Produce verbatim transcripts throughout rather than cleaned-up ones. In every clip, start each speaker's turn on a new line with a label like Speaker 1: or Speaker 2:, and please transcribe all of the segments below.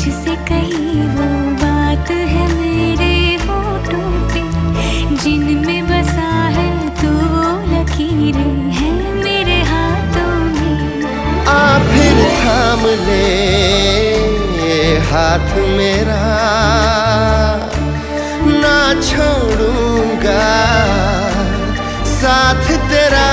Speaker 1: मुझसे कही वो बात है मेरे होठों पे, जिनमें बसा है तो वो लकीरें हैं मेरे हाथों में।
Speaker 2: आ फिर थाम ले हाथ मेरा, ना छोड़ूंगा साथ तेरा।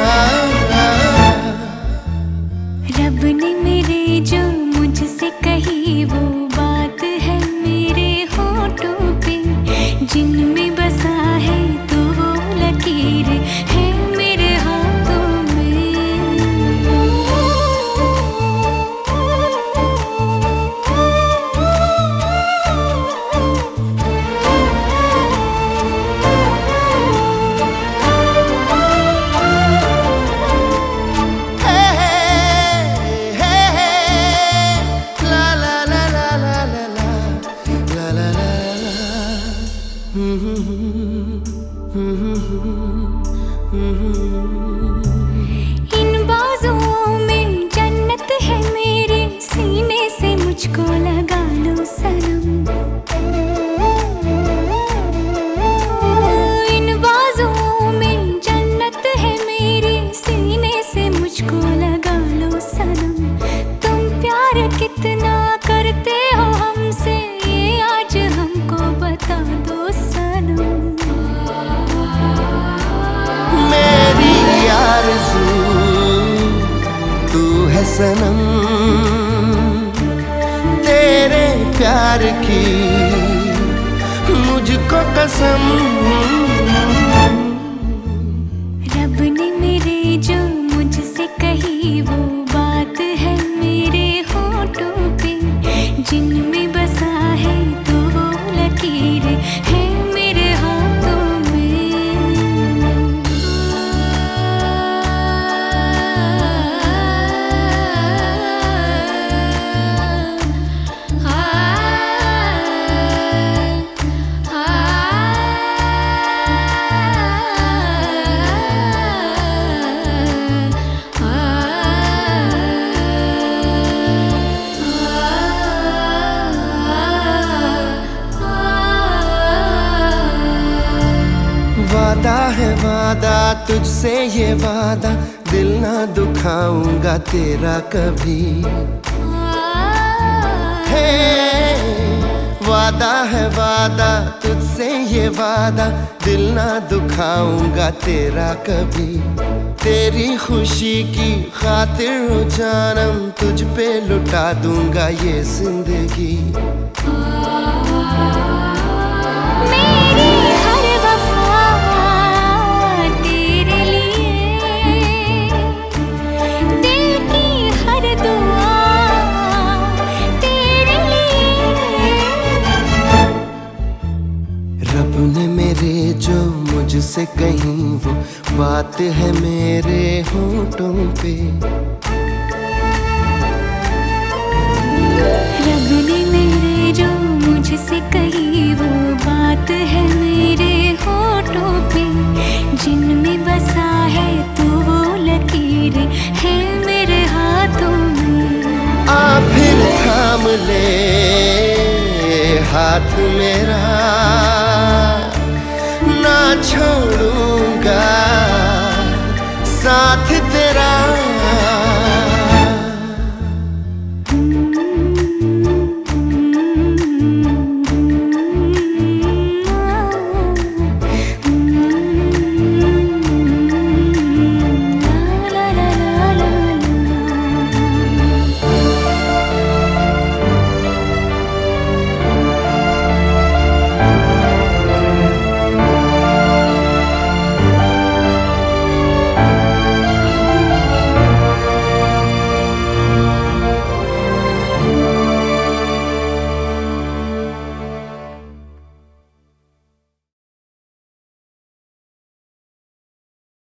Speaker 1: रब ने मेरे जो मुझसे कही वो बात है मेरे होठों पे, जिनमें बसा है तो वो लकीरें हैं मेरे हाथों इन बाजुओं में जन्नत है मेरे, सीने से मुझको लगा लो सनम। इन बाजुओं में जन्नत है मेरे, सीने से मुझको लगा लो सनम। तुम प्यार कितना करते हो हमसे, ये आज हमको बता दो सनम।
Speaker 2: तू है सनम, तेरे प्यार की मुझको कसम।
Speaker 1: रब ने मेरे जो मुझसे कही वो बात है मेरे होठों पे, जिनमें बसा है तो वो लकीरें हैं मेरे हाथों
Speaker 2: वादा है वादा तुझसे ये वादा, दिल ना दुखाऊंगा तेरा कभी। हे वादा है वादा तुझसे ये वादा, दिल ना दुखाऊंगा तेरा कभी। तेरी खुशी की खातिर हो जानम, तुझ पे लुटा दूंगा ये जिंदगी। रब ने मेरे जो मुझसे कही वो बात है मेरे होठों पे।
Speaker 1: रब ने मेरे जो मुझसे कही वो बात है मेरे होठों पे, जिनमें बसा है तो वो लकीरें हैं मेरे हाथों में।
Speaker 2: आ फिर थाम ले हाथ मेरा, ना छोड़ूंगा साथ तेरा।